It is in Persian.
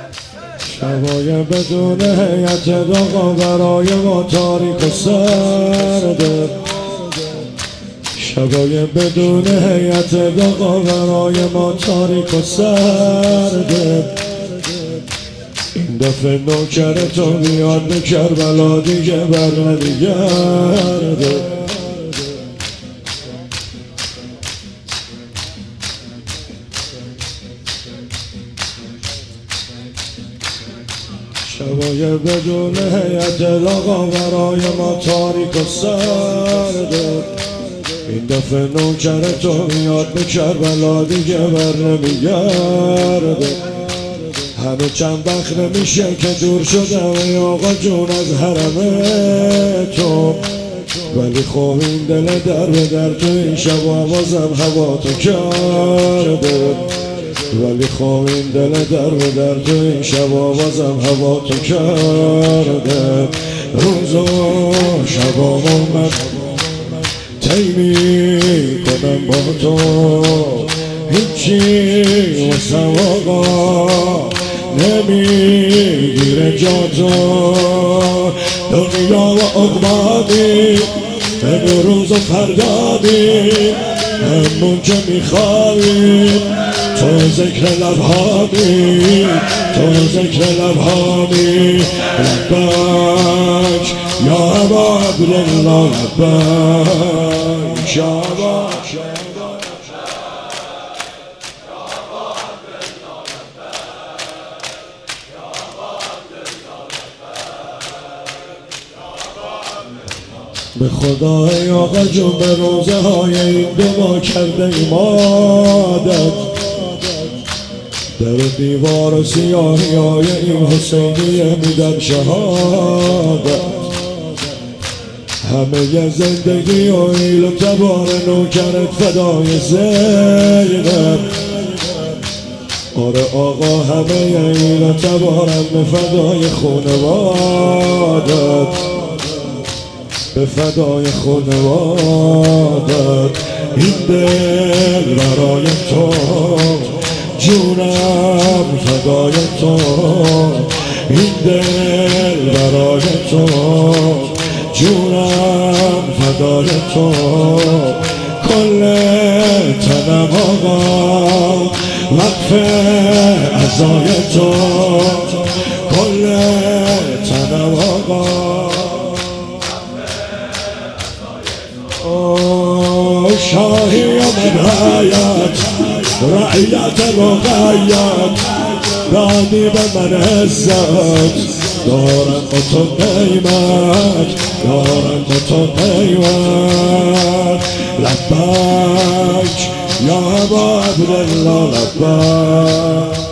شبای بدون هیئت داغا برای ما تاریک و سرده، شبای بدون هیئت داغا برای ما تاریک و سرده. این دفعه نوکر تو میاد به کربلا دیگه بر نمیگرده. شبای بدون هیئت داغا برای ما تاریک و سرده. این دفعه نوکر تو میاد به کربلا دیگه بر نمیگرده. همه چند وقت نمیشه که دور شدم ای آقا جون از حرم تو، ولی خب این دل در به در تو این شب بازم هوا تو کرده. ولی خب این دل در به در تو این شب بازم هوا تو کرده. روز و شبامو من طی کنم با تو، هیچی واسم آقا نمیگیره جا تو. دنیا و عقبانی امروز و فردانی همون که میخوایی، تو ذکر لبهانی، تو ذکر لبهانی. لبک یا ابا عبدالله، لبک یا ابا. به خدا ای آقا جون به روزه های این دو ما کرده ایم عادت، در دیوار و سیاهی های این حسینیه میدن شهادت. همه زندگی و ایل و تبار نوکرت فدای زینب. آره آقا همه ایل و تبارم فدای خونوادت، به فدای خونوادت. این دل برای تو جونم فدای تو، این دل برای تو جونم فدای تو. کل تنم آقا وقف عزای تو، کل تنم آقا. شاهی آمد حیات رعیت رقیت، دادی به من عزت، دارم با تو قیمت، دارم با تو قیمت. لبک یا ابا عبدالله، لبک.